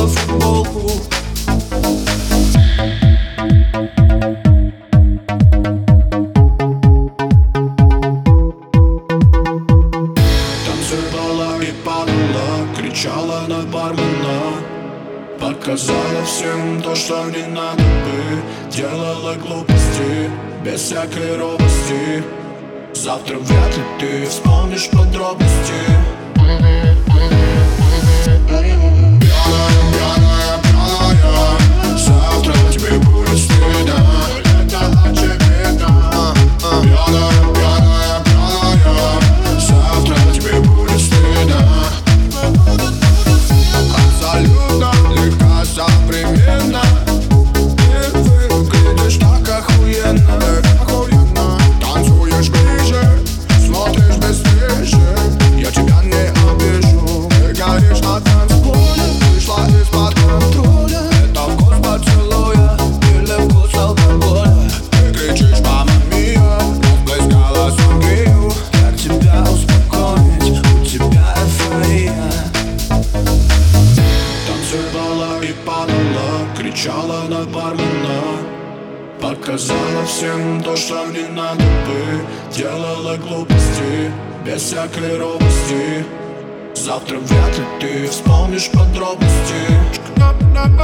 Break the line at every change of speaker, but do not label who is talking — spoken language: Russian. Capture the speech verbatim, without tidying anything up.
футболку. Танцевала и падала, кричала на бармена, показала всем то, что не надо бы. Делала глупости без всякой робости. Завтра вряд ли ты вспомнишь подробности. Пьяная, пьяная, пьяная, завтра тебе будет стыдно. Это очевидно. Пьяная, пьяная, пьяная, завтра тебе будет стыдно. Абсолютно легко, современно. Ты выглядишь так охуенно. Танцуешь ближе, смотришь бесстыже. Я тебя не обижу. Ты горишь на танцполе, вышла из-под контроля. Это вкус поцелуя или вкус алкоголя. Ты кричишь «Мама мия», расплескала сангрию. Как тебя успокоить, у тебя эйфория. Танцевала и падала, кричала на бармена, показала всем то, что не надо бы. Делала глупости без всякой робости. Завтра вряд ли ты вспомнишь подробности.